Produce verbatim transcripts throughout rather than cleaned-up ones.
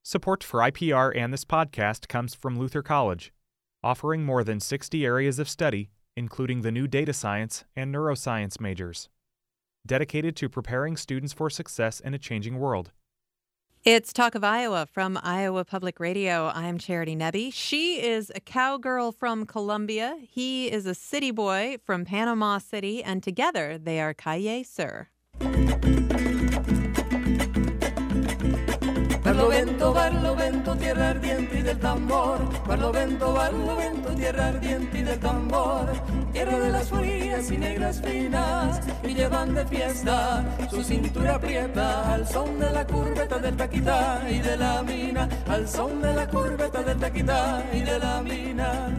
Support for I P R and this podcast comes from Luther College, offering more than sixty areas of study, including the new data science and neuroscience majors, dedicated to preparing students for success in a changing world. It's Talk of Iowa from Iowa Public Radio. I'm Charity Nebbe. She is a cowgirl from Columbia. He is a city boy from Panama City, and together they are Calle Sur. Barlovento, Barlovento, tierra ardiente y del tambor. Barlovento, Barlovento, tierra ardiente y del tambor. Tierra de las furías y negras finas y llevan de fiesta su cintura aprieta al son de la curveta del taquitá y de la mina, al son de la curveta del taquitá y de la mina.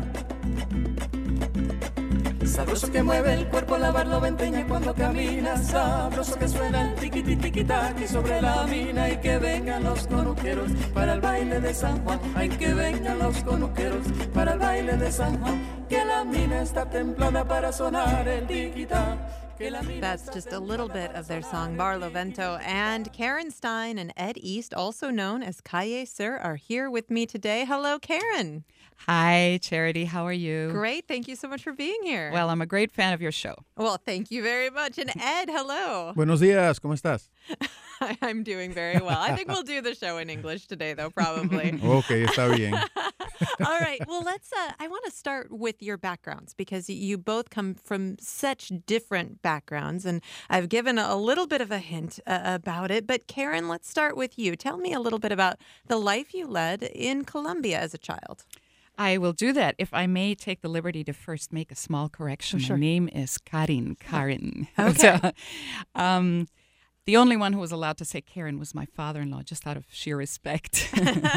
Sabroso que mueve el cuerpo la barloventeña cuando camina, sabroso que suena el tiquiti tiquitaqui sobre la mina, y que vengan los conuqueros para el baile de San Juan, hay que vengan los conuqueros para el baile de San Juan, que la mina está templada para sonar el tiquitá. That's just a little bit of their song Barlovento. And Karen Stein and Ed East, also known as Calle Sur, are here with me today. Hello, Karen. Hi, Charity. How are you? Great. Thank you so much for being here. Well, I'm a great fan of your show. Well, thank you very much. And Ed, hello. Buenos días. ¿Cómo estás? I'm doing very well. I think we'll do the show in English today, though, probably. Okay, está bien. All right. Well, let's, uh, I want to start with your backgrounds, because you both come from such different backgrounds, and I've given a little bit of a hint uh, about it. But Karen, let's start with you. Tell me a little bit about the life you led in Colombia as a child. I will do that. If I may take the liberty to first make a small correction. Oh, sure. My name is Karin. Karin. Okay. So, um, the only one who was allowed to say Karen was my father-in-law, just out of sheer respect.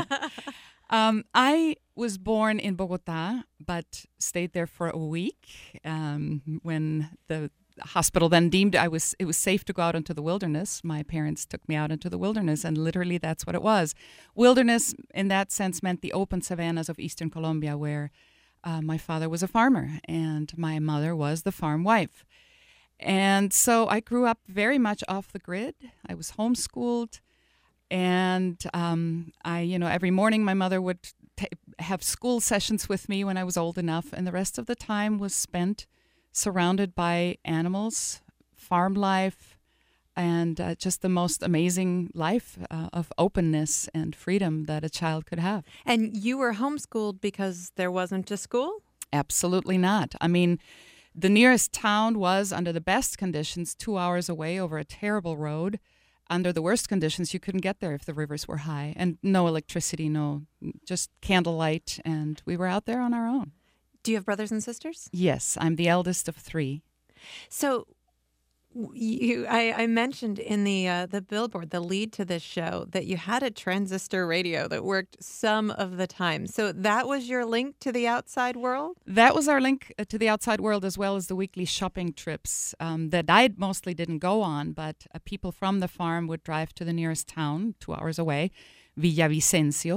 um, I was born in Bogota, but stayed there for a week um, when the hospital then deemed I was it was safe to go out into the wilderness. My parents took me out into the wilderness, and literally that's what it was. Wilderness, in that sense, meant the open savannas of eastern Colombia, where uh, my father was a farmer and my mother was the farm wife. And so I grew up very much off the grid. I was homeschooled, and um, I, you know, every morning my mother would t- have school sessions with me when I was old enough, and the rest of the time was spent surrounded by animals, farm life, and uh, just the most amazing life uh, of openness and freedom that a child could have. And you were homeschooled because there wasn't a school? Absolutely not. I mean, the nearest town was, under the best conditions, two hours away over a terrible road. Under the worst conditions, you couldn't get there if the rivers were high, and no electricity, no, just candlelight, and we were out there on our own. Do you have brothers and sisters? Yes, I'm the eldest of three. So you, I, I mentioned in the uh, the billboard, the lead to this show, that you had a transistor radio that worked some of the time. So that was your link to the outside world? That was our link to the outside world, as well as the weekly shopping trips um, that I mostly didn't go on, but uh, people from the farm would drive to the nearest town, two hours away, Villavicencio,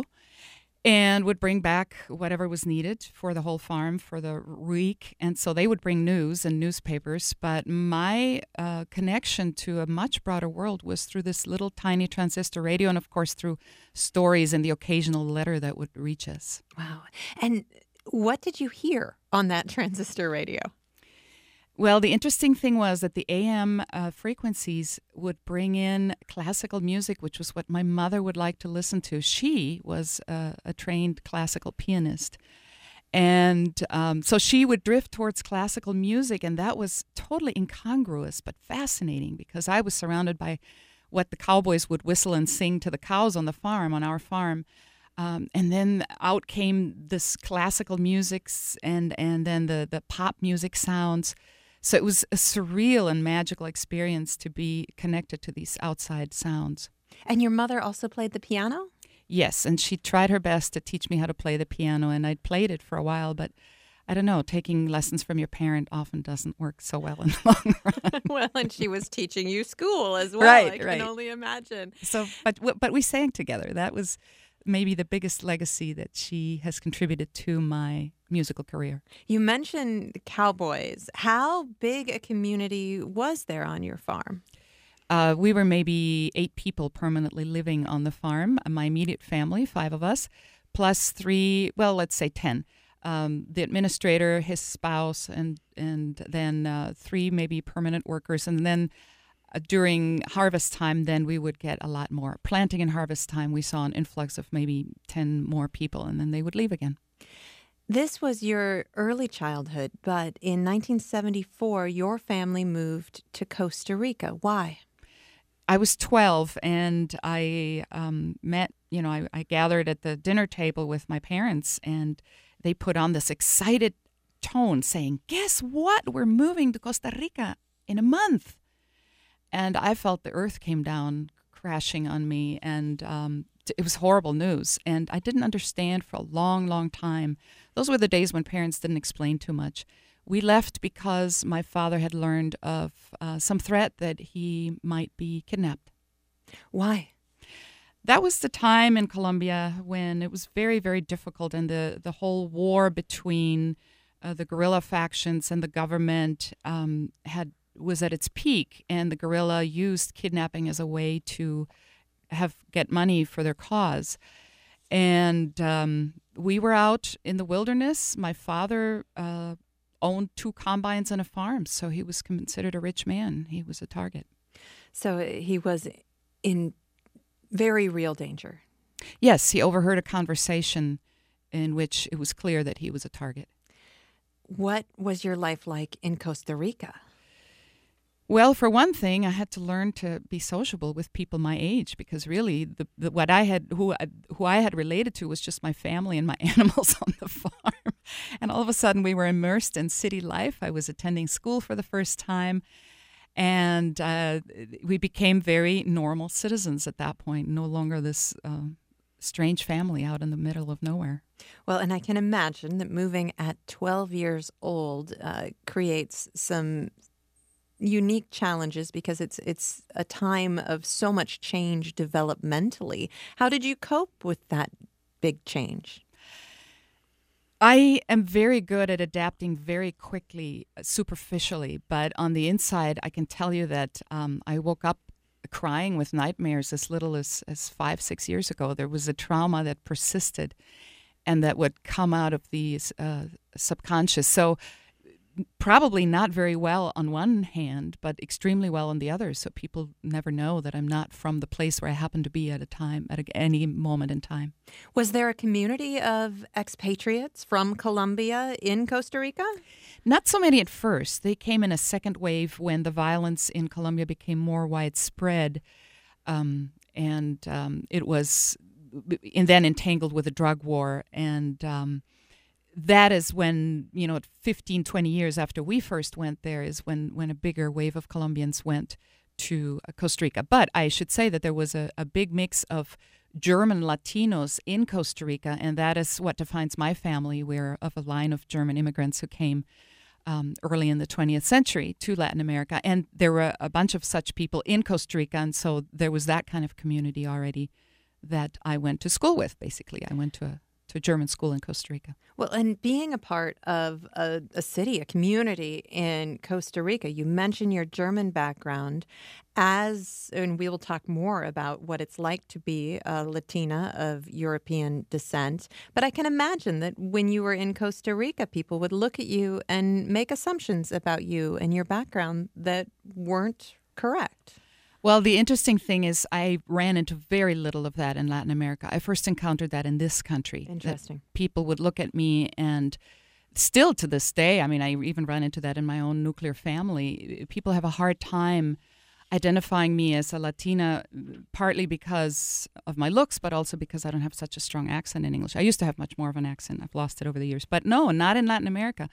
and would bring back whatever was needed for the whole farm for the week. And so they would bring news and newspapers. But my uh, connection to a much broader world was through this little tiny transistor radio, and, of course, through stories and the occasional letter that would reach us. Wow. And what did you hear on that transistor radio? Well, the interesting thing was that the A M uh, frequencies would bring in classical music, which was what my mother would like to listen to. She was uh, a trained classical pianist. And um, so she would drift towards classical music, and that was totally incongruous but fascinating, because I was surrounded by what the cowboys would whistle and sing to the cows on the farm, on our farm. Um, and then out came this classical musics and, and then the, the pop music sounds. So it was a surreal and magical experience to be connected to these outside sounds. And your mother also played the piano? Yes, and she tried her best to teach me how to play the piano, and I'd played it for a while, but I don't know, taking lessons from your parent often doesn't work so well in the long run. Well, and she was teaching you school as well. Right, I can right. only imagine. So, but but we sang together. That was maybe the biggest legacy that she has contributed to my musical career. You mentioned cowboys. How big a community was there on your farm? Uh, we were maybe eight people permanently living on the farm. Uh, My immediate family, five of us, plus three, well, let's say ten. Um, the administrator, his spouse, and and then uh, three maybe permanent workers. And then uh, during harvest time, then we would get a lot more. Planting and harvest time, we saw an influx of maybe ten more people, and then they would leave again. This was your early childhood, but in nineteen seventy-four, your family moved to Costa Rica. Why? I was twelve, and I um, met, you know, I, I gathered at the dinner table with my parents, and they put on this excited tone saying, "Guess what? We're moving to Costa Rica in a month." And I felt the earth came down crashing on me, and um, it was horrible news. And I didn't understand for a long, long time. Those were the days when parents didn't explain too much. We left because my father had learned of uh, some threat that he might be kidnapped. Why? That was the time in Colombia when it was very, very difficult, and the, the whole war between uh, the guerrilla factions and the government um, had was at its peak, and the guerrilla used kidnapping as a way to have get money for their cause. And um, we were out in the wilderness. My father uh, owned two combines and a farm, so he was considered a rich man. He was a target. So he was in very real danger. Yes, he overheard a conversation in which it was clear that he was a target. What was your life like in Costa Rica? Well, for one thing, I had to learn to be sociable with people my age, because really, the, the what I had, who I, who I had related to, was just my family and my animals on the farm. And all of a sudden, we were immersed in city life. I was attending school for the first time, and uh, we became very normal citizens at that point. No longer this uh, strange family out in the middle of nowhere. Well, and I can imagine that moving at twelve years old uh, creates some unique challenges, because it's it's a time of so much change developmentally. How did you cope with that big change? I am very good at adapting very quickly, uh, superficially, but on the inside, I can tell you that um, I woke up crying with nightmares as little as, as five, six years ago. There was a trauma that persisted and that would come out of the uh, subconscious. So probably not very well on one hand, but extremely well on the other. So people never know that I'm not from the place where I happen to be at a time, at a, any moment in time. Was there a community of expatriates from Colombia in Costa Rica? Not so many at first. They came in a second wave when the violence in Colombia became more widespread, um, and um, it was, and then entangled with a drug war. And um, that is when, you know, fifteen, twenty years after we first went there is when, when a bigger wave of Colombians went to Costa Rica. But I should say that there was a, a big mix of German Latinos in Costa Rica, and that is what defines my family. We're of a line of German immigrants who came um, early in the twentieth century to Latin America. And there were a bunch of such people in Costa Rica, and so there was that kind of community already that I went to school with, basically. I went to a to a German school in Costa Rica. Well, and being a part of a, a city, a community in Costa Rica, you mentioned your German background as, and we will talk more about what it's like to be a Latina of European descent. But I can imagine that when you were in Costa Rica, people would look at you and make assumptions about you and your background that weren't correct. Well, the interesting thing is I ran into very little of that in Latin America. I first encountered that in this country. Interesting. People would look at me, and still to this day, I mean, I even run into that in my own nuclear family. People have a hard time identifying me as a Latina, partly because of my looks, but also because I don't have such a strong accent in English. I used to have much more of an accent. I've lost it over the years. But no, not in Latin America.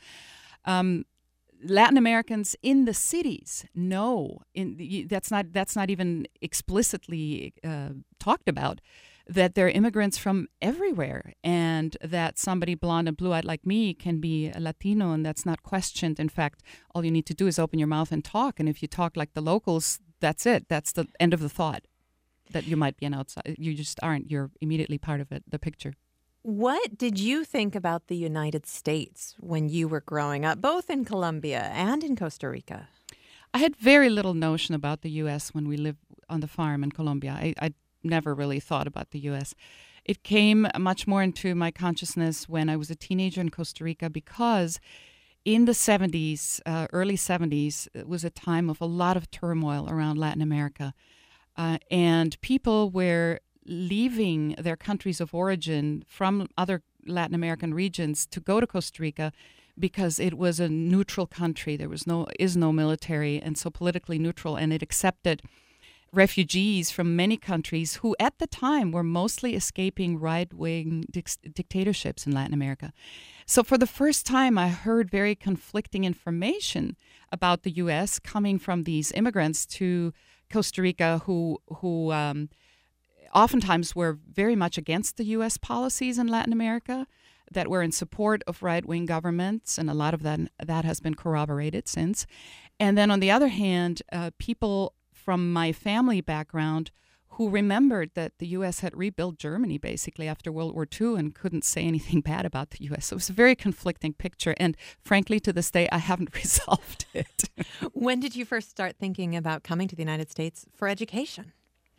Um, Latin Americans in the cities know, in, that's not that's not even explicitly uh, talked about, that they're immigrants from everywhere, and that somebody blonde and blue-eyed like me can be a Latino, and that's not questioned. In fact, all you need to do is open your mouth and talk, and if you talk like the locals, that's it. That's the end of the thought, that you might be an outside. You just aren't. You're immediately part of it, the picture. What did you think about the United States when you were growing up, both in Colombia and in Costa Rica? I had very little notion about the U S when we lived on the farm in Colombia. I, I never really thought about the U S. It came much more into my consciousness when I was a teenager in Costa Rica, because in the seventies, uh, early seventies, it was a time of a lot of turmoil around Latin America. Uh, and people were leaving their countries of origin from other Latin American regions to go to Costa Rica because it was a neutral country. There was no is no military, and so politically neutral, and it accepted refugees from many countries who at the time were mostly escaping right-wing dic- dictatorships in Latin America. So for the first time, I heard very conflicting information about the U S coming from these immigrants to Costa Rica who who um, oftentimes were very much against the U S policies in Latin America, that were in support of right-wing governments, and a lot of that, that has been corroborated since. And then on the other hand, uh, people from my family background who remembered that the U S had rebuilt Germany basically after World War Two and couldn't say anything bad about the U S. So it was a very conflicting picture. And frankly, to this day, I haven't resolved it. When did you first start thinking about coming to the United States for education?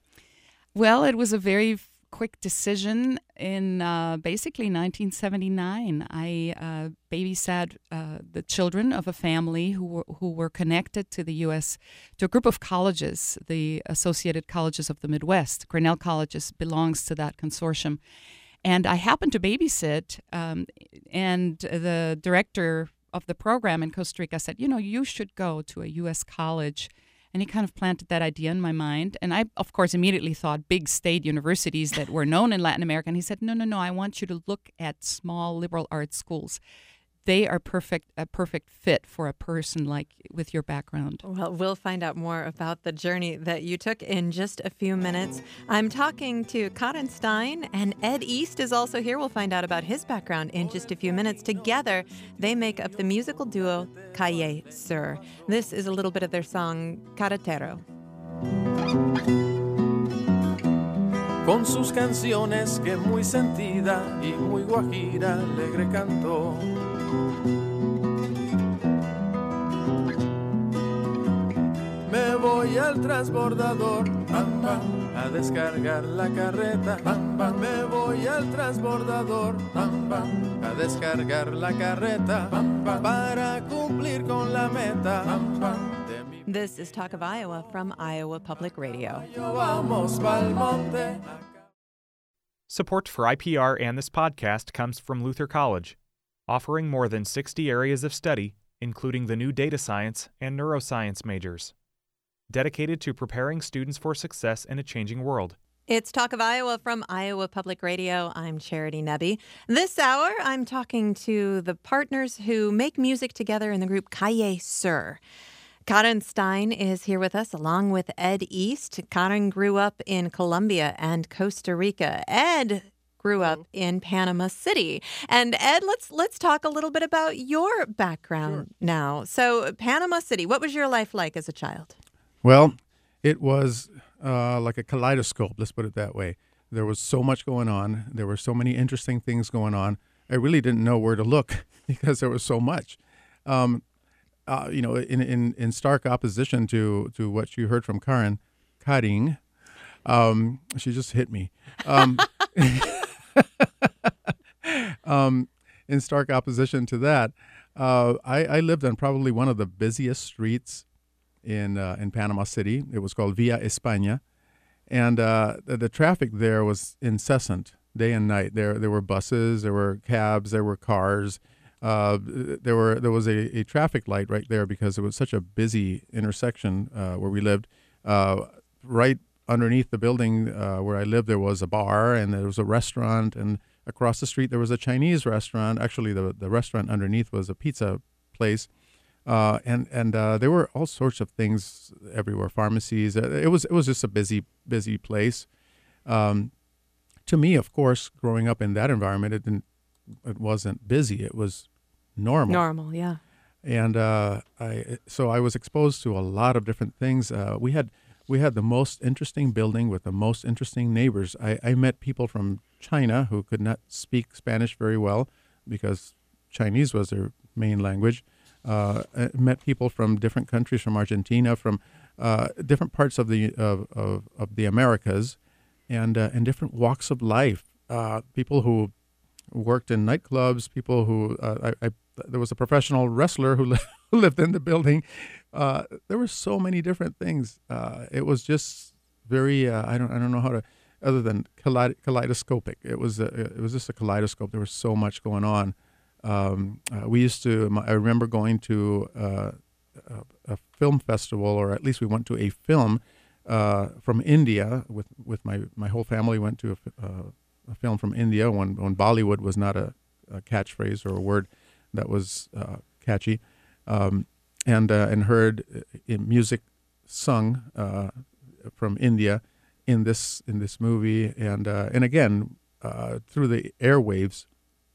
Well, it was a very quick decision. In uh, basically nineteen seventy-nine, I uh, babysat uh, the children of a family who were, who were connected to the U S, to a group of colleges, the Associated Colleges of the Midwest. Grinnell Colleges belongs to that consortium. And I happened to babysit, um, and the director of the program in Costa Rica said, you know, you should go to a U S college. And he kind of planted that idea in my mind. And I, of course, immediately thought big state universities that were known in Latin America. And he said, no, no, no, I want you to look at small liberal arts schools. They are perfect, a perfect fit for a person like with your background. Well, we'll find out more about the journey that you took in just a few minutes. I'm talking to Karen Stein, and Ed East is also here. We'll find out about his background in just a few minutes. Together, they make up the musical duo Calle Sur. This is a little bit of their song, Carretero. Con sus canciones que muy sentida y muy guajira alegre cantó. Me voy al transbordador, bam, bam, a descargar la carreta, bam, bam. Me voy al transbordador, bam, bam, a descargar la carreta, bam, bam, para cumplir con la meta, bam, bam. This is Talk of Iowa from Iowa Public Radio. Support for I P R and this podcast comes from Luther College, offering more than sixty areas of study, including the new data science and neuroscience majors, dedicated to preparing students for success in a changing world. It's Talk of Iowa from Iowa Public Radio. I'm Charity Nebbe. This hour, I'm talking to the partners who make music together in the group Calle Sur. Karen Stein is here with us, along with Ed East. Karen grew up in Colombia and Costa Rica. Ed grew up in Panama City. And Ed, let's let's talk a little bit about your background Sure. now. So, Panama City, what was your life like as a child? Well, it was uh, like a kaleidoscope, let's put it that way. There was so much going on. There were so many interesting things going on. I really didn't know where to look because there was so much. Um, Uh, you know, in, in, in stark opposition to, to what you heard from Karen, Karin, um, she just hit me. Um, um, in stark opposition to that, uh, I, I lived on probably one of the busiest streets in uh, in Panama City. It was called Via España, and uh, the, the traffic there was incessant, day and night. There there were buses, there were cabs, there were cars. Uh, there were there was a, a traffic light right there because it was such a busy intersection uh, where we lived. Uh, right underneath the building uh, where I lived, there was a bar and there was a restaurant, and across the street there was a Chinese restaurant. Actually, the the restaurant underneath was a pizza place, uh, and and uh, there were all sorts of things everywhere. Pharmacies. It was it was just a busy busy place. Um, to me, of course, growing up in that environment, it didn't it wasn't busy. It was normal. Normal, yeah. And uh, I so I was exposed to a lot of different things. Uh, we had we had the most interesting building with the most interesting neighbors. I, I met people from China who could not speak Spanish very well because Chinese was their main language. uh, I met people from different countries, from Argentina, from uh, different parts of the of, of, of the Americas, and uh, and different walks of life. Uh, people who worked in nightclubs, people who uh, I, I there was a professional wrestler who, li- who lived in the building. Uh, there were so many different things. Uh, it was just very uh, I don't I don't know how to other than kaleid- kaleidoscopic. It was a, it was just a kaleidoscope. There was so much going on. Um, uh, we used to. I remember going to uh, a, a film festival, or at least we went to a film uh, from India with with my my whole family. Went to a, uh, a film from India when when Bollywood was not a, a catchphrase or a word that was uh, catchy, um, and uh, and heard uh, music sung uh, from India in this in this movie, and uh, and again uh, through the airwaves.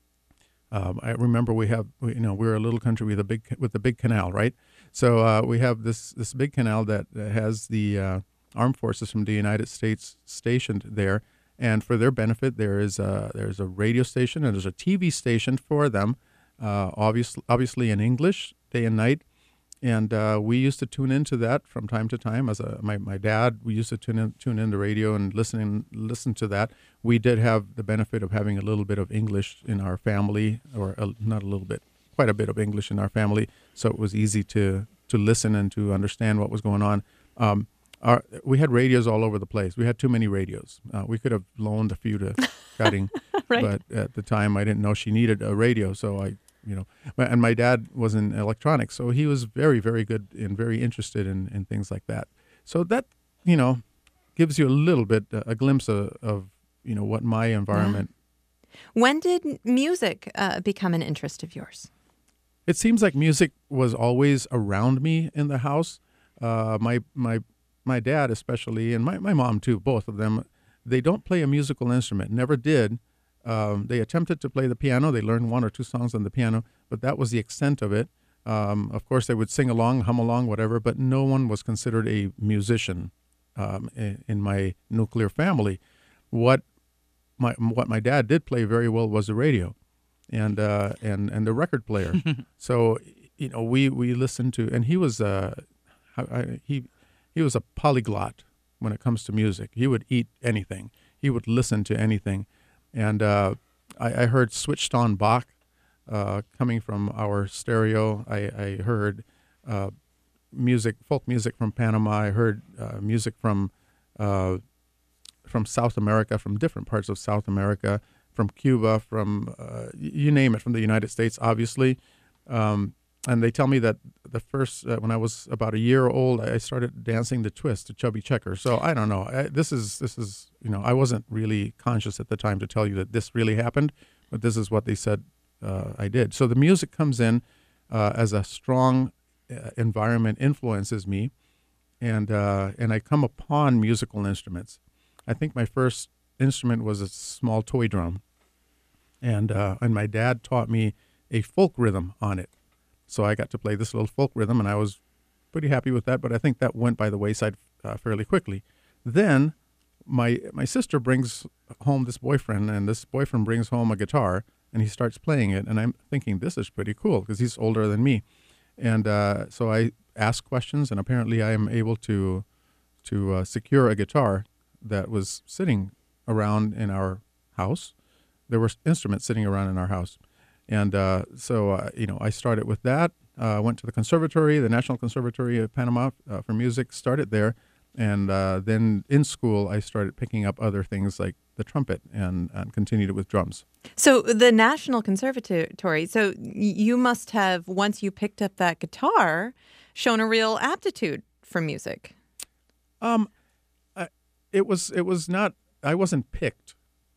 Um, I remember we have, we, you know, we're a little country with a big with a big canal, right? So uh, we have this this big canal that has the uh, armed forces from the United States stationed there, and for their benefit, there is a there's a radio station and there's a T V station for them, uh, obviously obviously in English, day and night. And uh, we used to tune into that from time to time. As a, my, my dad, we used to tune in tune in the radio and listen listen to that. We did have the benefit of having a little bit of English in our family, or a, not a little bit, quite a bit of English in our family. So it was easy to to listen and to understand what was going on. Um, our, we had radios all over the place. We had too many radios. Uh, we could have loaned a few to Cutting, Right. but at the time I didn't know she needed a radio, so I. You know, and my dad was in electronics, so he was very, very good and very interested in, in things like that. So that, you know, gives you a little bit, uh, a glimpse of, of, you know, what my environment. When did music uh, become an interest of yours? It seems like music was always around me in the house. Uh, my my my dad especially, and my, my mom too, both of them, they don't play a musical instrument, never did. Um, they attempted to play the piano. They learned one or two songs on the piano, but that was the extent of it. Um, of course, they would sing along, hum along, whatever, but no one was considered a musician um, in, in my nuclear family. What my what my dad did play very well was the radio, and uh, and and the record player. So you know, we we listened to, and he was uh, I, he he was a polyglot when it comes to music. He would eat anything. He would listen to anything. And uh, I, I heard switched on Bach uh, coming from our stereo. I, I heard uh, music, folk music from Panama. I heard uh, music from uh, from South America, from different parts of South America, from Cuba, from uh, you name it, from the United States, obviously. Um, and they tell me that the first, uh, when I was about a year old, I started dancing the twist to Chubby Checker. So I don't know. I, this is, this is, you know, I wasn't really conscious at the time to tell you that this really happened, but this is what they said uh, I did. So the music comes in uh, as a strong uh, environment influences me, and uh, and I come upon musical instruments. I think my first instrument was a small toy drum, and uh, and my dad taught me a folk rhythm on it. So I got to play this little folk rhythm, and I was pretty happy with that, but I think that went by the wayside uh, fairly quickly. Then my my sister brings home this boyfriend, and this boyfriend brings home a guitar, and he starts playing it, and I'm thinking, this is pretty cool, because he's older than me. And uh, so I ask questions, and apparently I am able to, to uh, secure a guitar that was sitting around in our house. There were instruments sitting around in our house. And uh, so, uh, you know, I started with that. I uh, went to the conservatory, the National Conservatory of Panama uh, for music, started there. And uh, then in school, I started picking up other things like the trumpet and, and continued it with drums. So the National Conservatory, so you must have, once you picked up that guitar, shown a real aptitude for music. Um, I, it was it was not, I wasn't picked.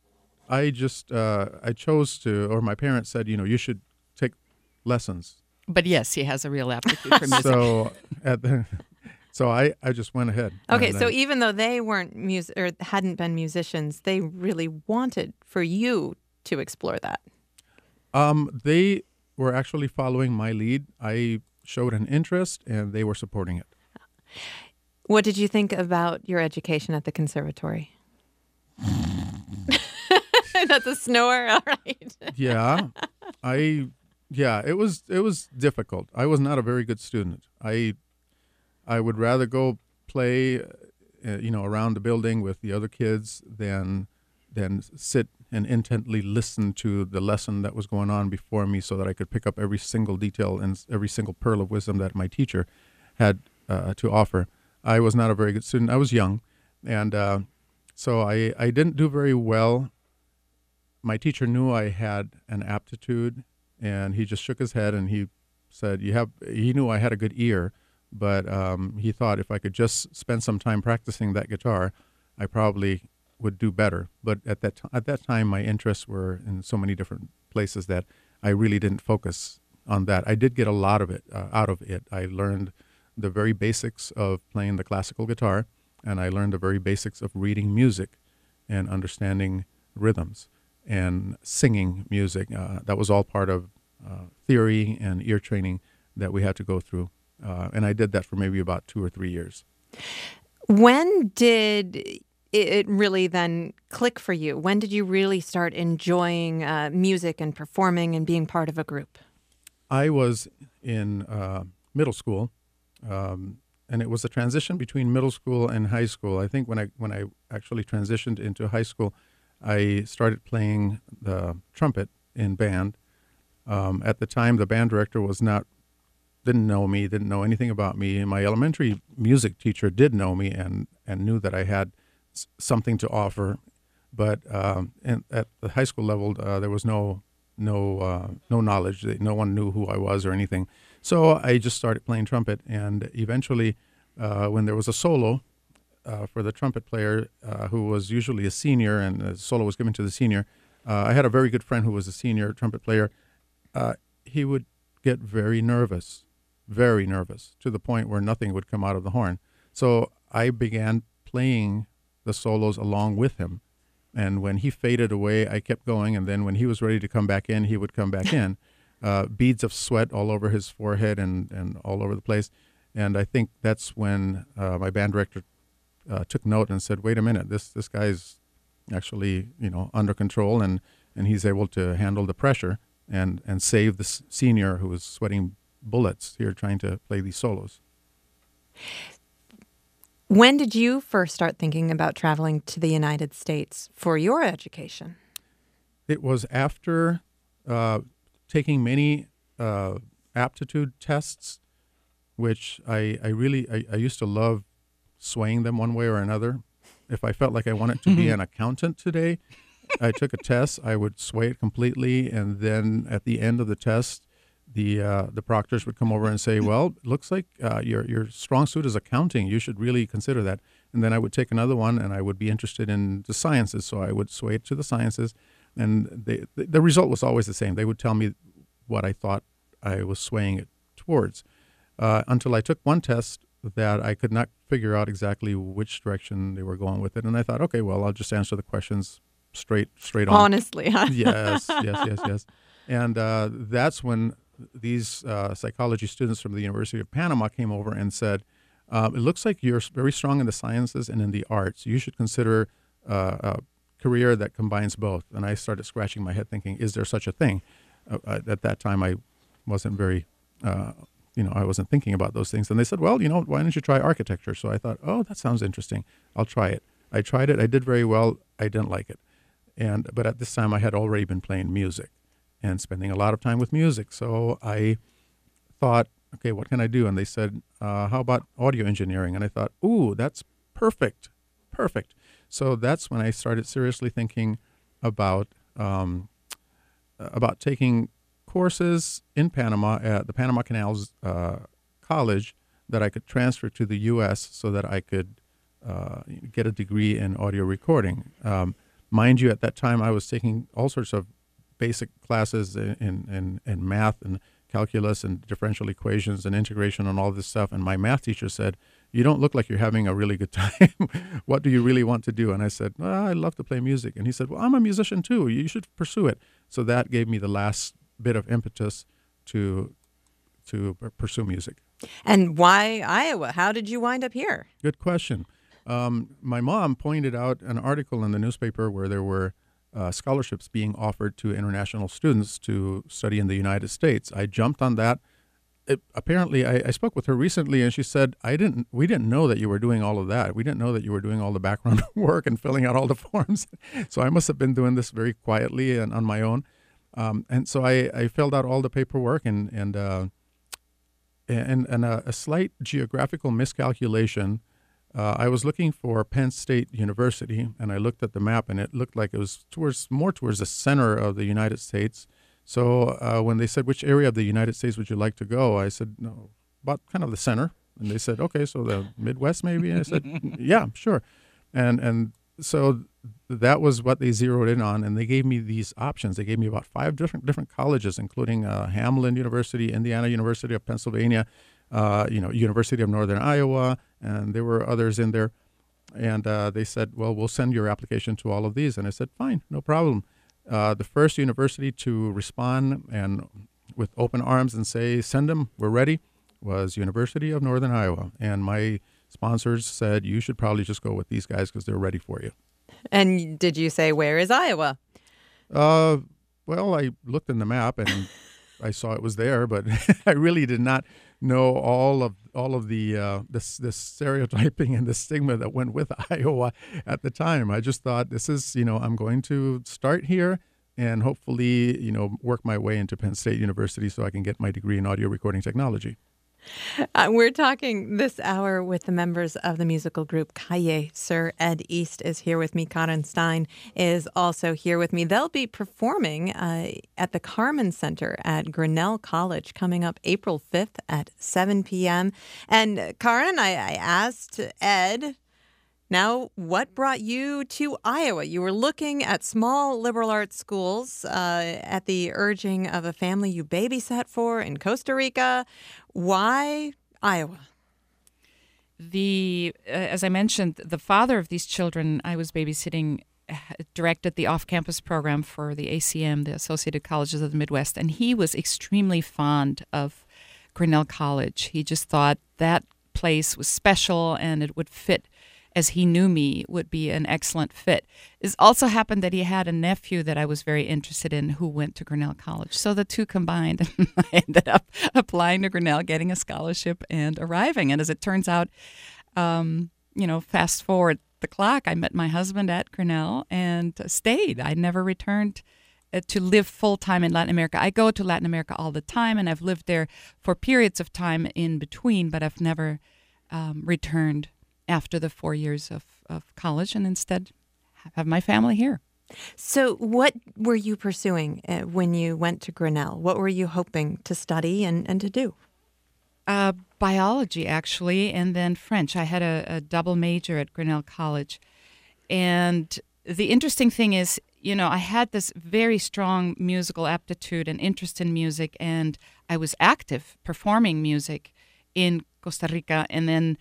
I just, uh, I chose to, or my parents said, you know, you should take lessons. But yes, he has a real aptitude for music. So, at the, so I, I just went ahead. Okay, and so I, even though they weren't music or hadn't been musicians, they really wanted for you to explore that. Um, they were actually following my lead. I showed an interest, and they were supporting it. What did you think about your education at the conservatory? That's a snore. All right. Yeah, I Yeah, it was it was difficult. I was not a very good student. I I would rather go play, uh, you know, around the building with the other kids than than sit and intently listen to the lesson that was going on before me, so that I could pick up every single detail and s- every single pearl of wisdom that my teacher had uh, to offer. I was not a very good student. I was young, and uh, so I I didn't do very well. My teacher knew I had an aptitude, and he just shook his head and he said, "You have." He knew I had a good ear, but um, he thought if I could just spend some time practicing that guitar, I probably would do better. But at that t- at that time, my interests were in so many different places that I really didn't focus on that. I did get a lot of it uh, out of it. I learned the very basics of playing the classical guitar, and I learned the very basics of reading music and understanding rhythms and singing music. Uh, that was all part of uh, theory and ear training that we had to go through. Uh, and I did that for maybe about two or three years. When did it really then click for you? When did you really start enjoying uh, music and performing and being part of a group? I was in uh, middle school, um, and it was a transition between middle school and high school. I think when I when I actually transitioned into high school, I started playing the trumpet in band. Um, at the time, the band director was not didn't know me, didn't know anything about me. And my elementary music teacher did know me and and knew that I had s- something to offer, but um, and at the high school level, uh, there was no no uh, no knowledge. No one knew who I was or anything. So I just started playing trumpet, and eventually, uh, when there was a solo uh, for the trumpet player, uh, who was usually a senior, and the solo was given to the senior, uh, I had a very good friend who was a senior trumpet player. Uh, he would get very nervous, very nervous, to the point where nothing would come out of the horn. So I began playing the solos along with him. And when he faded away, I kept going. And then when he was ready to come back in, he would come back in. Uh, beads of sweat all over his forehead and, and all over the place. And I think that's when uh, my band director uh, took note and said, wait a minute, this this guy's actually, you know, under control, and, and he's able to handle the pressure and, and save the s- senior who was sweating bullets here trying to play these solos. When did you first start thinking about traveling to the United States for your education? It was after uh, taking many uh, aptitude tests, which I, I really, I, I used to love swaying them one way or another. If I felt like I wanted to be an accountant today, I took a test, I would sway it completely, and then at the end of the test, the uh, the proctors would come over and say, well, it looks like uh, your your strong suit is accounting. You should really consider that. And then I would take another one, and I would be interested in the sciences, so I would sway it to the sciences. And they, the, the result was always the same. They would tell me what I thought I was swaying it towards, uh, until I took one test that I could not figure out exactly which direction they were going with it. And I thought, okay, well, I'll just answer the questions straight straight on. Honestly, huh? Yes, yes, yes, yes. And uh, that's when these uh, psychology students from the University of Panama came over and said, uh, it looks like you're very strong in the sciences and in the arts. You should consider uh, a career that combines both. And I started scratching my head thinking, is there such a thing? Uh, at that time, I wasn't very, uh, you know, I wasn't thinking about those things. And they said, well, you know, why don't you try architecture? So I thought, oh, that sounds interesting. I'll try it. I tried it. I did very well. I didn't like it. And but at this time, I had already been playing music and spending a lot of time with music. So I thought, okay, what can I do? And they said, uh, how about audio engineering? And I thought, ooh, that's perfect, perfect. So that's when I started seriously thinking about um, about taking courses in Panama at the Panama Canals uh, College that I could transfer to the U S so that I could uh, get a degree in audio recording. Um, mind you, at that time, I was taking all sorts of basic classes in, in, in math and calculus and differential equations and integration and all this stuff. And my math teacher said, you don't look like you're having a really good time. What do you really want to do? And I said, well, I love to play music. And he said, well, I'm a musician too. You should pursue it. So that gave me the last bit of impetus to to pursue music. And why Iowa? How did you wind up here? Good question. Um, my mom pointed out an article in the newspaper where there were uh, scholarships being offered to international students to study in the United States. I jumped on that. It, apparently, I, I spoke with her recently, and she said, "I didn't. We didn't know that you were doing all of that. We didn't know that you were doing all the background work and filling out all the forms. So I must have been doing this very quietly and on my own." Um, and so I, I filled out all the paperwork, and and uh, and, and a, a slight geographical miscalculation. Uh, I was looking for Penn State University, and I looked at the map, and it looked like it was towards more towards the center of the United States. So uh, when they said, "Which area of the United States would you like to go?" I said, "No, about kind of the center." And they said, "Okay, so the Midwest maybe?" And I said, "Yeah, sure." And and so that was what they zeroed in on, and they gave me these options. They gave me about five different different colleges, including uh, Hamline University, Indiana University of Pennsylvania, uh, you know, University of Northern Iowa, and there were others in there. And uh, they said, "Well, we'll send your application to all of these." And I said, "Fine, no problem." Uh, the first university to respond and with open arms and say, "Send them, we're ready," was University of Northern Iowa. And my sponsors said, "You should probably just go with these guys because they're ready for you." And did you say, "Where is Iowa?" Uh, well, I looked in the map and I saw it was there, but I really did not know all of all of the uh, the, the stereotyping and the stigma that went with Iowa at the time. I just thought, this is, you know, I'm going to start here and hopefully, you know, work my way into Penn State University so I can get my degree in audio recording technology. Uh, we're talking this hour with the members of the musical group Calle. Sir Ed East is here with me. Karen Stein is also here with me. They'll be performing uh, at the Carmen Center at Grinnell College coming up April fifth at seven p.m. And uh, Karen, I, I asked Ed, now, what brought you to Iowa? You were looking at small liberal arts schools uh, at the urging of a family you babysat for in Costa Rica. Why Iowa? The uh, as I mentioned, the father of these children I was babysitting uh, directed the off-campus program for the A C M, the Associated Colleges of the Midwest, and he was extremely fond of Grinnell College. He just thought that place was special and it would fit, as he knew me, would be an excellent fit. It also happened that he had a nephew that I was very interested in who went to Grinnell College. So the two combined, and I ended up applying to Grinnell, getting a scholarship, and arriving. And as it turns out, um, you know, fast forward the clock, I met my husband at Grinnell and stayed. I never returned uh, to live full-time in Latin America. I go to Latin America all the time, and I've lived there for periods of time in between, but I've never um, returned after the four years of, of college, and instead have my family here. So what were you pursuing uh, when you went to Grinnell? What were you hoping to study and, and to do? Uh, biology, actually, and then French. I had a, a double major at Grinnell College. And the interesting thing is, you know, I had this very strong musical aptitude and interest in music, and I was active performing music in Costa Rica, and then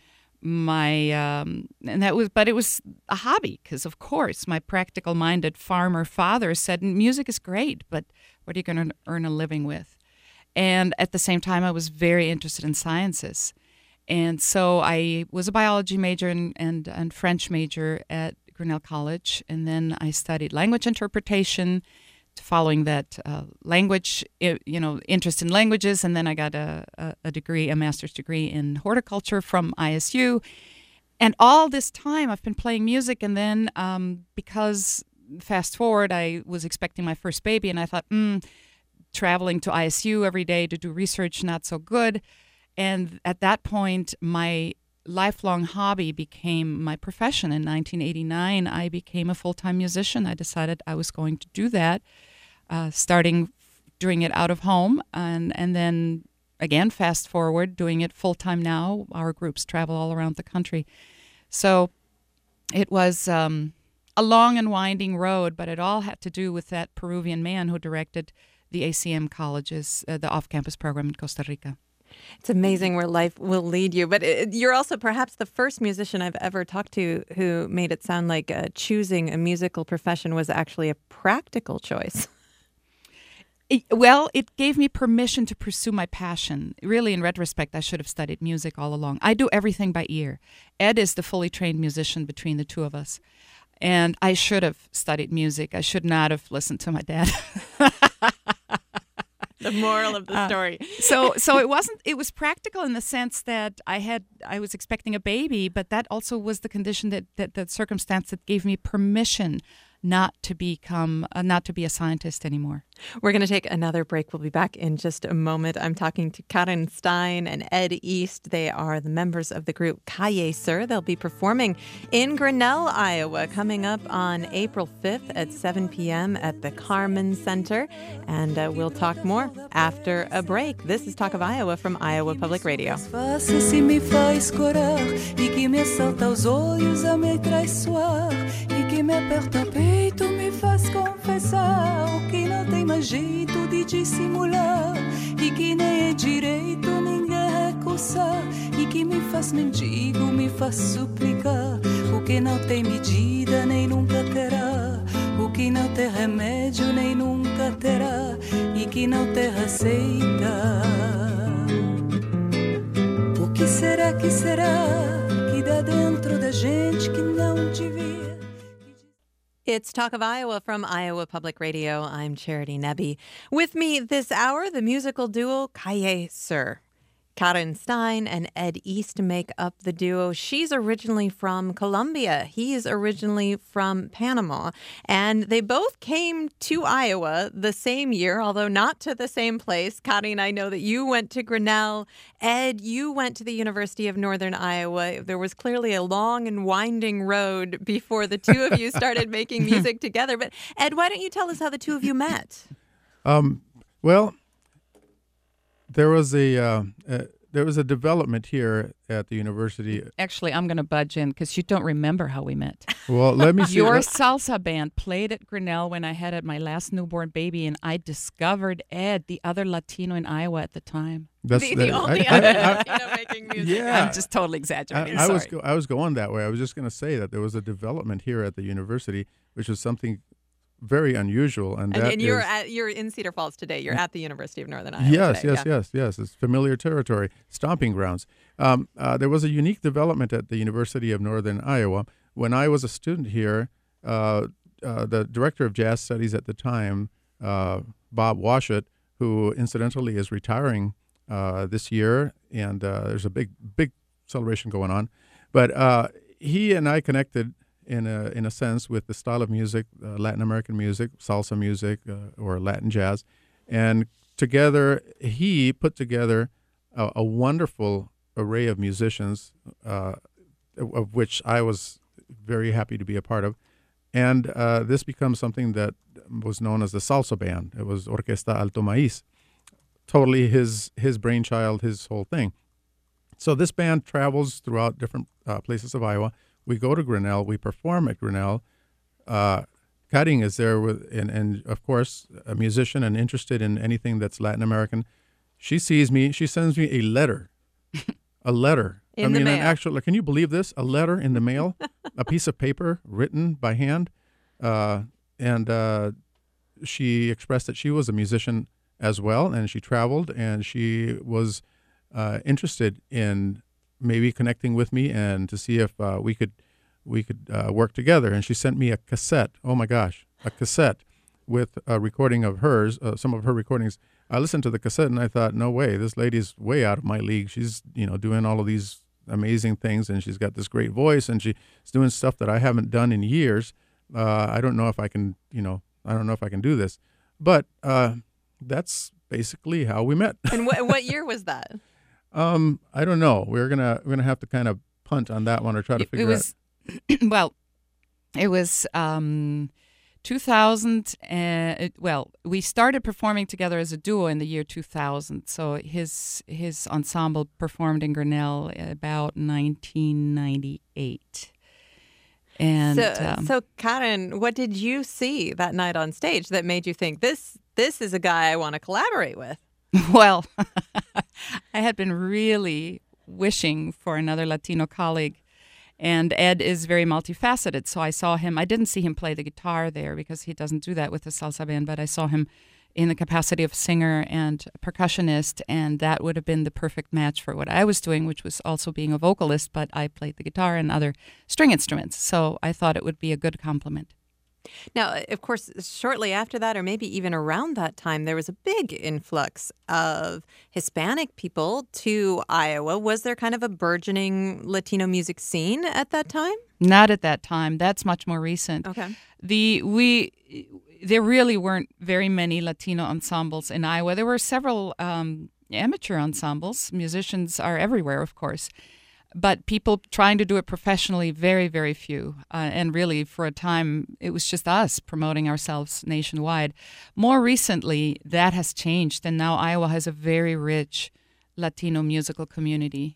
my um, and that was, but it was a hobby because, of course, my practical-minded farmer father said, "Music is great, but what are you going to earn a living with?" And at the same time, I was very interested in sciences, and so I was a biology major and and, and French major at Grinnell College, and then I studied language interpretation. Following that uh, language, you know, interest in languages, and then I got a, a, a degree, a master's degree in horticulture from I S U. And all this time I've been playing music, and then um, because, fast forward, I was expecting my first baby, and I thought, mm, traveling to I S U every day to do research, not so good. And at that point, my lifelong hobby became my profession. In nineteen eighty-nine, I became a full-time musician. I decided I was going to do that, uh, starting doing it out of home, and and then again, fast forward, doing it full-time now. Our groups travel all around the country. So it was um, a long and winding road, but it all had to do with that Peruvian man who directed the A C M colleges, uh, the off-campus program in Costa Rica. It's amazing where life will lead you. But it, you're also perhaps the first musician I've ever talked to who made it sound like uh, choosing a musical profession was actually a practical choice. It, well, it gave me permission to pursue my passion. Really, in retrospect, I should have studied music all along. I do everything by ear. Ed is the fully trained musician between the two of us. And I should have studied music. I should not have listened to my dad. The moral of the story. Uh, so so it wasn't, it was practical in the sense that I had, I was expecting a baby, but that also was the condition that, that the circumstance that gave me permission not to become, uh, not to be a scientist anymore. We're going to take another break. We'll be back in just a moment. I'm talking to Karen Stein and Ed East. They are the members of the group Calle Sur. They'll be performing in Grinnell, Iowa, coming up on April fifth at seven p.m. at the Carmen Center. And uh, we'll talk more after a break. This is Talk of Iowa from Iowa Public Radio. Se me faz corar e que me assalta os olhos a me traiçoar e que me aperta o peito me faz confessar o que não tem mais jeito de dissimular e que nem é direito ninguém recusar e que me faz mendigo, me faz suplicar o que não tem medida nem nunca terá o que não tem remédio nem nunca terá e que não tem receita. O que será, que será que dá dentro da gente que não devia? It's Talk of Iowa from Iowa Public Radio. I'm Charity Nebbe. With me this hour, the musical duo Calle Sur. Karen Stein and Ed East make up the duo. She's originally from Colombia. He's originally from Panama. And they both came to Iowa the same year, although not to the same place. Karen, I know that you went to Grinnell. Ed, you went to the University of Northern Iowa. There was clearly a long and winding road before the two of you started making music together. But Ed, why don't you tell us how the two of you met? Um, well, there was a uh, uh, there was a development here at the university. Actually, I'm going to budge in because you don't remember how we met. Well, let me see. Your Let- salsa band played at Grinnell when I had my last newborn baby, and I discovered Ed, the other Latino in Iowa at the time. That's The, the that- only I- I- other I- Latino making music. Yeah. I'm just totally I, exaggerating. I Sorry. was go- I was going that way. I was just going to say that there was a development here at the university, which was something very unusual, and, And, that and you're is- at you're in Cedar Falls today. You're at the University of Northern Iowa. Yes, today. yes, yeah. yes, yes. It's familiar territory, stomping grounds. Um, uh, there was a unique development at the University of Northern Iowa. When I was a student here, uh, uh, the director of jazz studies at the time, uh, Bob Washut, who incidentally is retiring uh, this year, and uh, there's a big, big celebration going on. But uh, he and I connected in a in a sense with the style of music, uh, Latin American music, salsa music, uh, or Latin jazz, and together he put together a, a wonderful array of musicians, uh, of which I was very happy to be a part of, and uh, this becomes something that was known as the salsa band. It was Orquesta Alto Maíz, totally his his brainchild, his whole thing. So this band travels throughout different uh, places of Iowa. We go to Grinnell. We perform at Grinnell. Uh, Karin is there, with, and, and of course, a musician and interested in anything that's Latin American. She sees me. She sends me a letter. A letter. In I the mean, mail. an actual. Can you believe this? A letter in the mail, a piece of paper written by hand, uh, and uh, she expressed that she was a musician as well, and she traveled, and she was uh, interested in maybe connecting with me and to see if uh, we could we could uh, work together. And she sent me a cassette. Oh my gosh, a cassette with a recording of hers, uh, some of her recordings. I listened to the cassette and I thought, no way, this lady's way out of my league. She's, you know, doing all of these amazing things, and she's got this great voice, and she's doing stuff that I haven't done in years. Uh, I don't know if I can, you know, I don't know if I can do this. But uh, that's basically how we met. And what what year was that? Um, I don't know. We're gonna we're gonna have to kind of punt on that one or try to It, figure it was, well, it was um, two thousand. Uh, it, well, we started performing together as a duo in the year two thousand. So his his ensemble performed in Grinnell about nineteen ninety-eight. And so, um, so Karen, what did you see that night on stage that made you think this this is a guy I want to collaborate with? well, I had been really wishing for another Latino colleague. And Ed is very multifaceted. So I saw him. I didn't see him play the guitar there because he doesn't do that with the salsa band, but I saw him in the capacity of singer and percussionist, and that would have been the perfect match for what I was doing, which was also being a vocalist, but I played the guitar and other string instruments. So I thought it would be a good complement. Now, of course, shortly after that, or maybe even around that time, there was a big influx of Hispanic people to Iowa. Was there kind of a burgeoning Latino music scene at that time? Not at that time. That's much more recent. Okay. The we there really weren't very many Latino ensembles in Iowa. There were several um, amateur ensembles. Musicians are everywhere, of course. But people trying to do it professionally, very, very few. Uh, and really, for a time, it was just us promoting ourselves nationwide. More recently, that has changed, and now Iowa has a very rich Latino musical community.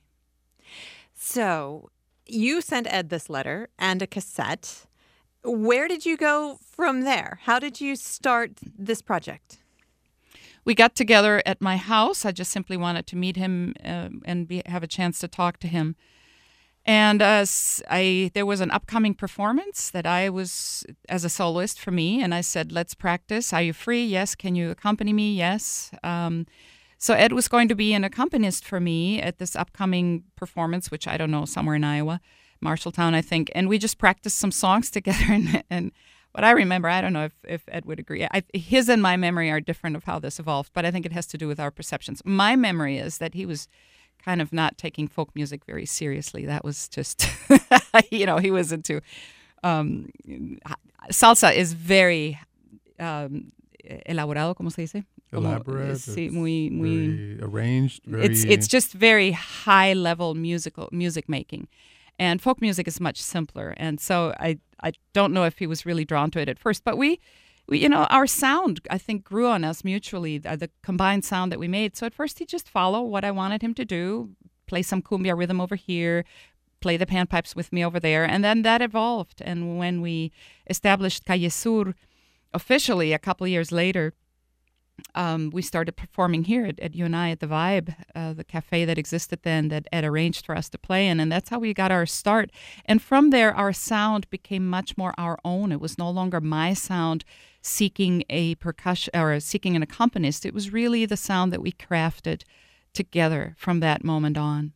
So you sent Ed this letter and a cassette. Where did you go from there? How did you start this project? We got together at my house. I just simply wanted to meet him uh, and be, have a chance to talk to him. And uh, I, there was an upcoming performance that I was, as a soloist for me, and I said, let's practice. Are you free? Yes. Can you accompany me? Yes. Um, so Ed was going to be an accompanist for me at this upcoming performance, which I don't know, somewhere in Iowa, Marshalltown, I think. And we just practiced some songs together, and, and what I remember, I don't know if, if Ed would agree. I, his and my memory are different of how this evolved, but I think it has to do with our perceptions. My memory is that he was kind of not taking folk music very seriously. That was just, you know, he was into um, salsa is very um, elaborado, ¿cómo se dice? Elaborate, Sí, muy, muy, very arranged. Very... It's it's just very high level musical music making. And folk music is much simpler. And so I, I don't know if he was really drawn to it at first. But we, we, you know, our sound, I think, grew on us mutually, the, the combined sound that we made. So at first he'd just follow what I wanted him to do, play some cumbia rhythm over here, play the panpipes with me over there. And then that evolved. And when we established Calle Sur officially a couple of years later, Um, we started performing here at, at U N I at the Vibe, uh, the cafe that existed then that Ed arranged for us to play in, and that's how we got our start. And from there, our sound became much more our own. It was no longer my sound seeking a percussion or seeking an accompanist. It was really the sound that we crafted together from that moment on.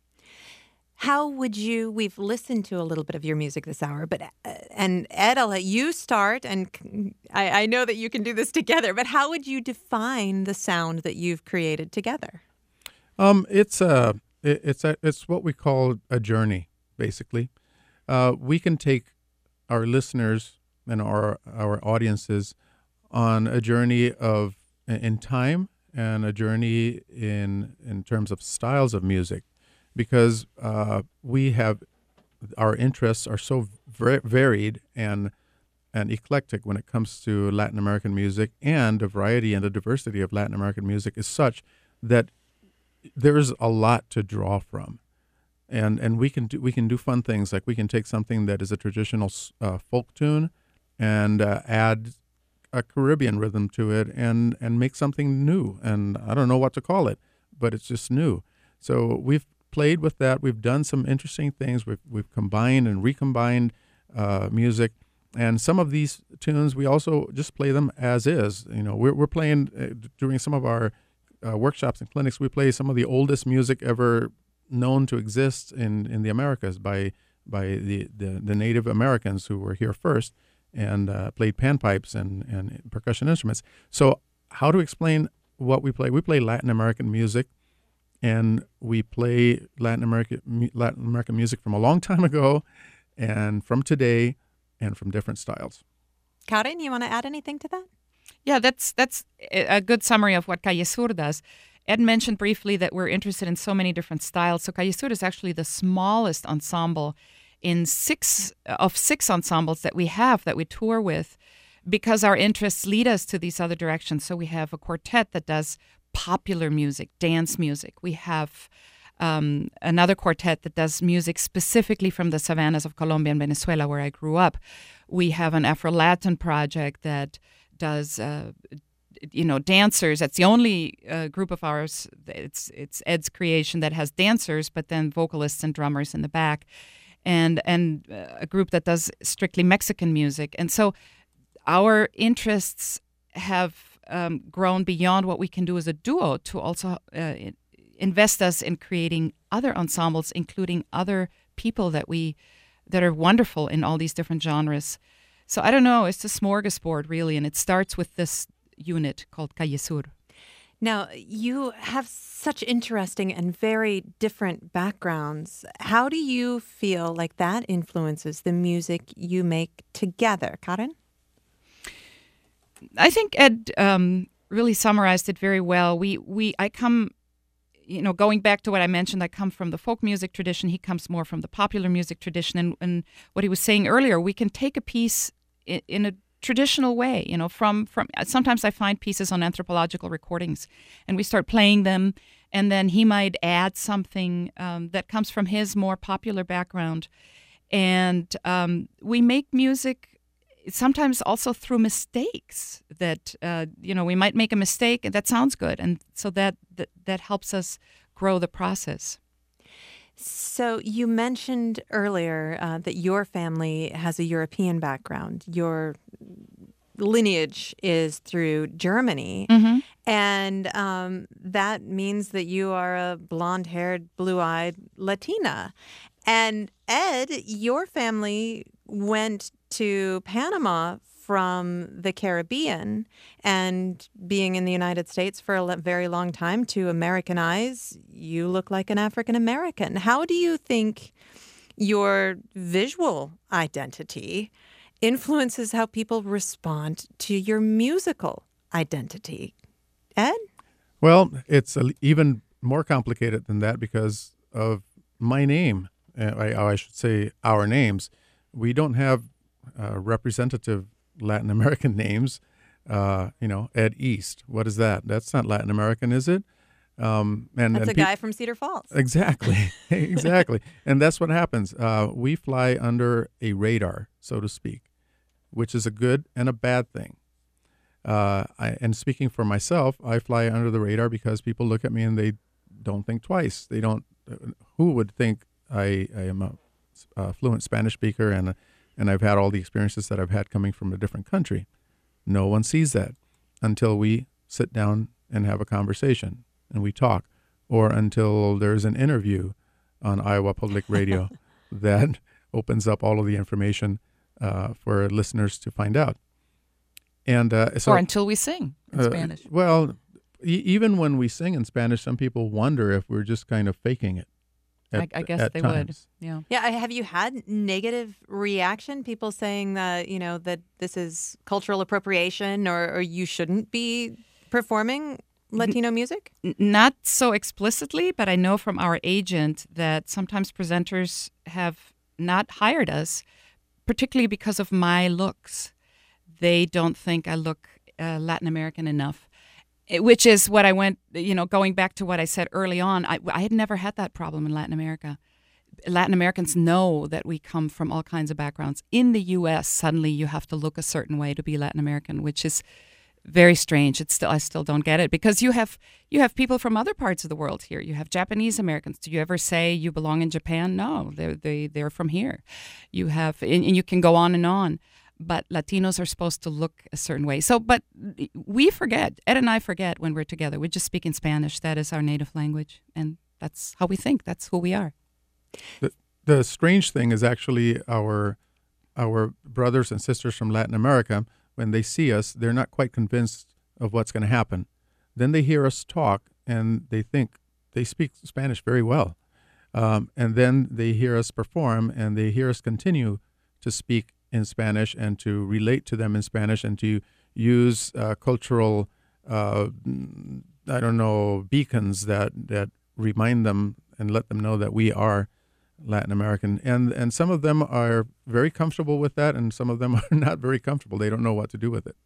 How would you, we've listened to a little bit of your music this hour, but, uh, and Ed, I'll let you start, and I, I know that you can do this together, but how would you define the sound that you've created together? Um, it's a, it's a, it's what we call a journey, basically. Uh, we can take our listeners and our, our audiences on a journey of, in time, and a journey in, in terms of styles of music. Because uh, we have, our interests are so ver- varied and and eclectic when it comes to Latin American music, and the variety and the diversity of Latin American music is such that there's a lot to draw from, and and we can do we can do fun things, like we can take something that is a traditional uh, folk tune and uh, add a Caribbean rhythm to it and and make something new, and I don't know what to call it, but it's just new. So we've played with that. We've done some interesting things. We've we've combined and recombined uh, music, and some of these tunes we also just play them as is. You know, we're we're playing uh, during some of our uh, workshops and clinics. We play some of the oldest music ever known to exist in, in the Americas by by the, the, the Native Americans who were here first and uh, played panpipes and and percussion instruments. So how to explain what we play? We play Latin American music. And we play Latin American Latin American music from a long time ago, and from today, and from different styles. Karen, you want to add anything to that? Yeah, that's that's a good summary of what Calle Sur does. Ed mentioned briefly that we're interested in so many different styles. So Calle Sur is actually the smallest ensemble in six of six ensembles that we have that we tour with, because our interests lead us to these other directions. So we have a quartet that does popular music, dance music. We have um, another quartet that does music specifically from the savannas of Colombia and Venezuela, where I grew up. We have an Afro-Latin project that does, uh, you know, dancers. That's the only uh, group of ours. It's it's Ed's creation that has dancers, but then vocalists and drummers in the back, and and uh, a group that does strictly Mexican music. And so our interests have um, grown beyond what we can do as a duo to also uh, invest us in creating other ensembles, including other people that we that are wonderful in all these different genres. So I don't know, it's a smorgasbord really, and it starts with this unit called Calle Sur. Now, you have such interesting and very different backgrounds. How do you feel like that influences the music you make together, Karen? I think Ed um, really summarized it very well. We we I come, you know, going back to what I mentioned, I come from the folk music tradition. He comes more from the popular music tradition. And, and what he was saying earlier, we can take a piece in, in a traditional way, you know, from, from sometimes I find pieces on anthropological recordings and we start playing them, and then he might add something um, that comes from his more popular background. And um, we make music sometimes also through mistakes that, uh, you know, we might make a mistake and that sounds good. And so that, that, that helps us grow the process. So you mentioned earlier uh, that your family has a European background. Your lineage is through Germany. Mm-hmm. And um, that means that you are a blonde-haired, blue-eyed Latina. And Ed, your family went to Panama from the Caribbean, and being in the United States for a very long time, to Americanize, you look like an African American. How do you think your visual identity influences how people respond to your musical identity? Ed? Well, it's a, even more complicated than that because of my name. Uh, I, I should say our names. We don't have uh, representative Latin American names. Uh, you know, Ed East. What is that? That's not Latin American, is it? Um, and That's and a pe- guy from Cedar Falls. Exactly, exactly. And that's what happens. Uh, we fly under a radar, so to speak, which is a good and a bad thing. Uh, I, and speaking for myself, I fly under the radar because people look at me and they don't think twice. They don't. Who would think I, I am a, a fluent Spanish speaker and and I've had all the experiences that I've had coming from a different country? No one sees that until we sit down and have a conversation and we talk, or until there's an interview on Iowa Public Radio that opens up all of the information uh, for listeners to find out. And uh, so, or until we sing in uh, Spanish. Well, e- even when we sing in Spanish, some people wonder if we're just kind of faking it. At, I, I guess at they times. would. Yeah. Yeah, have you had negative reaction? People saying that, you know, that this is cultural appropriation, or, or you shouldn't be performing Latino music? N- Not so explicitly, but I know from our agent that sometimes presenters have not hired us, particularly because of my looks. They don't think I look uh, Latin American enough, which is what I went, you know, going back to what I said early on. I, I had never had that problem in Latin America. Latin Americans know that we come from all kinds of backgrounds. In the U S, suddenly you have to look a certain way to be Latin American, which is very strange. It's still I still don't get it, because you have you have people from other parts of the world here. You have Japanese Americans. Do you ever say you belong in Japan? No, they're they they're from here. You have and, and you can go on and on. But Latinos are supposed to look a certain way. So, but we forget. Ed and I forget when we're together. We just speak in Spanish. That is our native language, and that's how we think. That's who we are. The, the strange thing is actually our our brothers and sisters from Latin America, when they see us, they're not quite convinced of what's going to happen. Then they hear us talk, and they think they speak Spanish very well. Um, and then they hear us perform, and they hear us continue to speak in Spanish and to relate to them in Spanish and to use uh, cultural, uh, I don't know, beacons that, that remind them and let them know that we are Latin American. And and some of them are very comfortable with that, and some of them are not very comfortable. They don't know what to do with it.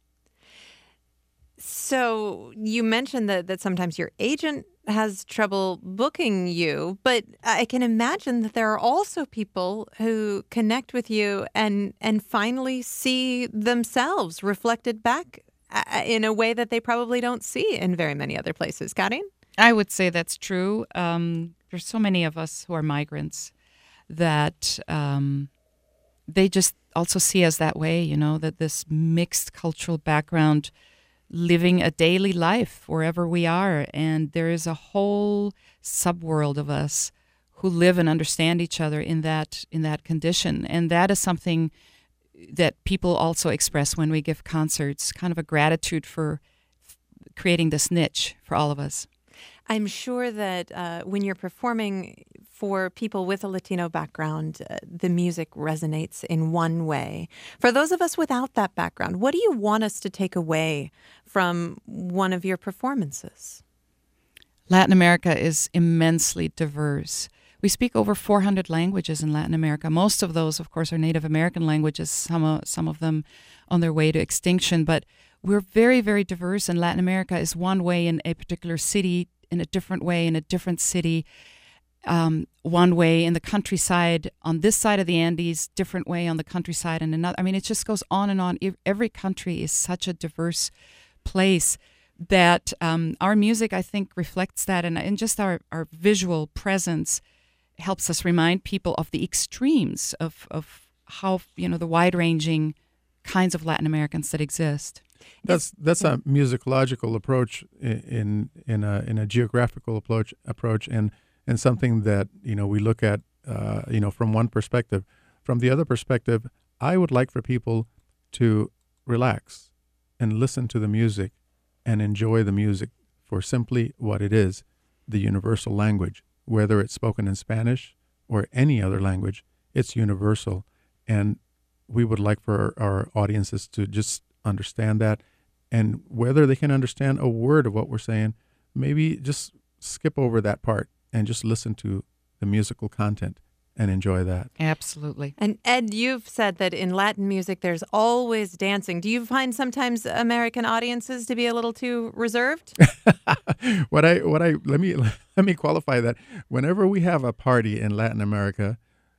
So you mentioned that, that sometimes your agent has trouble booking you, but I can imagine that there are also people who connect with you and, and finally see themselves reflected back in a way that they probably don't see in very many other places. Karin? I would say that's true. Um, there's so many of us who are migrants that um, they just also see us that way, you know, that this mixed cultural background living a daily life wherever we are. And there is a whole subworld of us who live and understand each other in that in that condition. And that is something that people also express when we give concerts, kind of a gratitude for f- creating this niche for all of us. I'm sure that uh, when you're performing for people with a Latino background, uh, the music resonates in one way. For those of us without that background, what do you want us to take away from one of your performances? Latin America is immensely diverse. We speak over four hundred languages in Latin America. Most of those, of course, are Native American languages, some of, some of them on their way to extinction. But we're very, very diverse, and Latin America is one way in a particular city, in a different way in a different city, um, one way in the countryside on this side of the Andes, different way on the countryside and another. I mean, it just goes on and on. Every country is such a diverse place that um, our music, I think, reflects that, and, and just our, our visual presence helps us remind people of the extremes of, of how, you know, the wide-ranging kinds of Latin Americans that exist. That's that's a musicological approach in in, in a in a geographical approach approach and and something that, you know, we look at uh, you know, from one perspective. From the other perspective, I would like for people to relax and listen to the music and enjoy the music for simply what it is, the universal language. Whether it's spoken in Spanish or any other language, it's universal. And we would like for our, our audiences to just understand that. And whether they can understand a word of what we're saying, maybe just skip over that part and just listen to the musical content and enjoy that. Absolutely. And Ed, you've said that in Latin music, there's always dancing. Do you find sometimes American audiences to be a little too reserved? what I what I let me let me qualify that. Whenever we have a party in Latin America,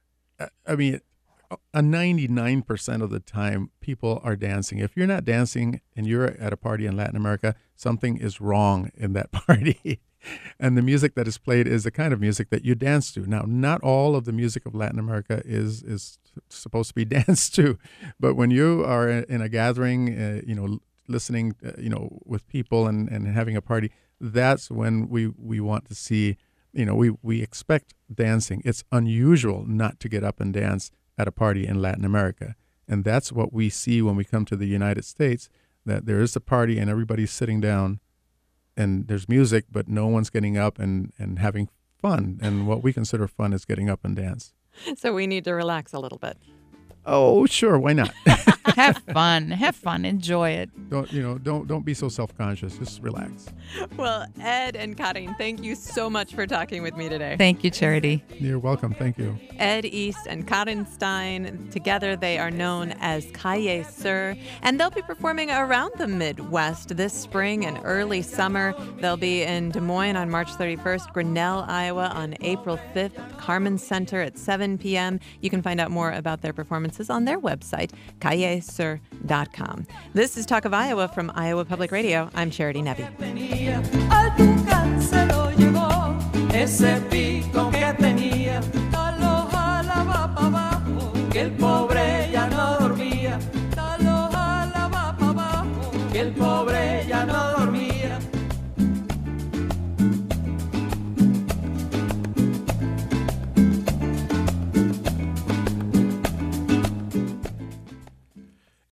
I mean, a ninety-nine percent of the time people are dancing. If you're not dancing and you're at a party in Latin America, something is wrong in that party. And the music that is played is the kind of music that you dance to. Now, not all of the music of Latin America is is supposed to be danced to, but when you are in a gathering, uh, you know, listening, uh, you know, with people and, and having a party, that's when we, we want to see, you know, we, we expect dancing. It's unusual not to get up and dance at a party in Latin America. And that's what we see when we come to the United States, that there is a party and everybody's sitting down and there's music, but no one's getting up and, and having fun. And what we consider fun is getting up and dance. So we need to relax a little bit. Oh, sure. Why not? Have fun. Have fun. Enjoy it. Don't, you know, don't, don't be so self-conscious. Just relax. Well, Ed and Karin, thank you so much for talking with me today. Thank you, Charity. You're welcome. Thank you. Ed East and Karin Stein, together they are known as Calle Sur, and they'll be performing around the Midwest this spring and early summer. They'll be in Des Moines on March thirty-first, Grinnell, Iowa on April fifth, Carmen Center at seven p.m. You can find out more about their performances on their website, calle sur dot com. This is Talk of Iowa from Iowa Public Radio. I'm Charity Nebbe. Al Tucán se lo llevó ese pico que tenía, lo jalaba pa' abajo, que el pobre ya no dormía, lo jalaba pa' abajo, que el pobre ya no dormía.